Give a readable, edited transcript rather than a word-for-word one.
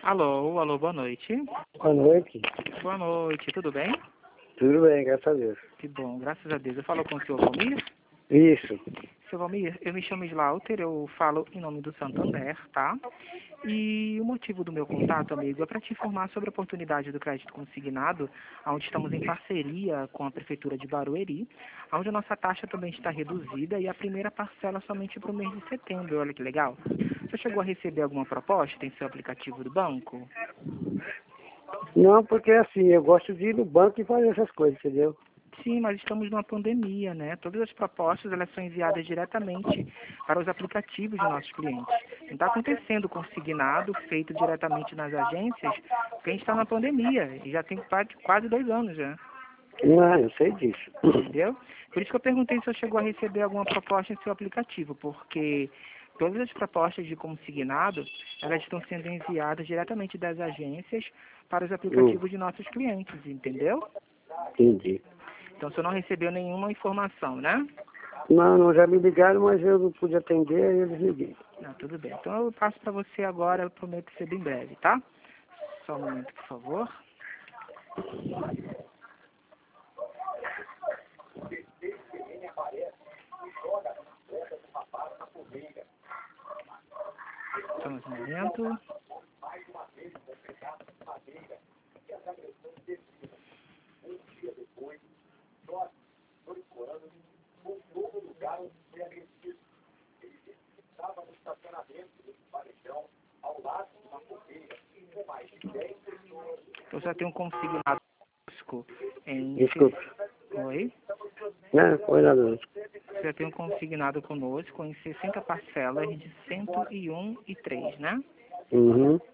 Alô, alô, boa noite. Boa noite. Boa noite, tudo bem? Tudo bem, graças a Deus. Que bom, graças a Deus. Eu falo com o senhor Valmir? Isso. Seu Valmir, eu me chamo Slaughter, eu falo em nome do Santander, tá? E o motivo do meu contato, amigo, é para te informar sobre a oportunidade do crédito consignado, onde estamos em parceria com a Prefeitura de Barueri, onde a nossa taxa também está reduzida e a primeira parcela somente para o mês de setembro. Olha que legal. Você chegou a receber alguma proposta em seu aplicativo do banco? Não, porque assim, eu gosto de ir no banco e fazer essas coisas, entendeu? Sim, mas estamos numa pandemia, né? Todas as propostas elas são enviadas diretamente para os aplicativos de nossos clientes. Não está acontecendo consignado, feito diretamente nas agências, porque a gente está na pandemia e já tem quase 2 anos já, Não, eu sei disso. entendeu? Por isso que eu perguntei se eu chegou a receber alguma proposta em seu aplicativo, porque todas as propostas de consignado, elas estão sendo enviadas diretamente das agências para os aplicativos de nossos clientes, entendeu? Entendi. Então, você não recebeu nenhuma informação, né? Não, já me ligaram, mas eu não pude atender, aí eu desliguei. Não, tudo bem. Então, eu passo para você agora, eu prometo ser bem breve, tá? Só um momento, por favor. Só mais um momento. Eu já tenho consignado conosco em... Desculpa. Oi? Não, foi nada não. Você já tem consignado conosco em 60 parcelas de 101,03, né? Uhum.